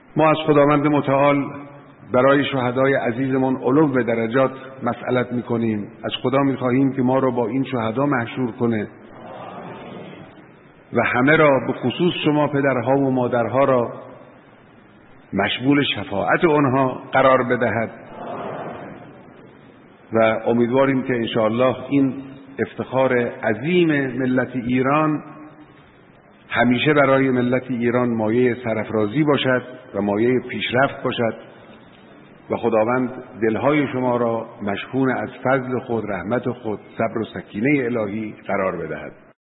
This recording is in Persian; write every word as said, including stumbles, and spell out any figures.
ما از خداوند متعال برای شهدای عزیزمون علو به درجات مسئلت میکنیم. از خدا میخواهیم که ما را با این شهدا محشور کنه و همه را به خصوص شما پدرها و مادرها را مشمول شفاعت آنها قرار بدهد و امیدواریم که انشاءالله این افتخار عظیم ملت ایران همیشه برای ملت ایران مایه سرافرازی باشد و مایه پیشرفت باشد و خداوند دلهای شما را مشحون از فضل خود، رحمت خود، صبر و سکینه الهی قرار بدهد.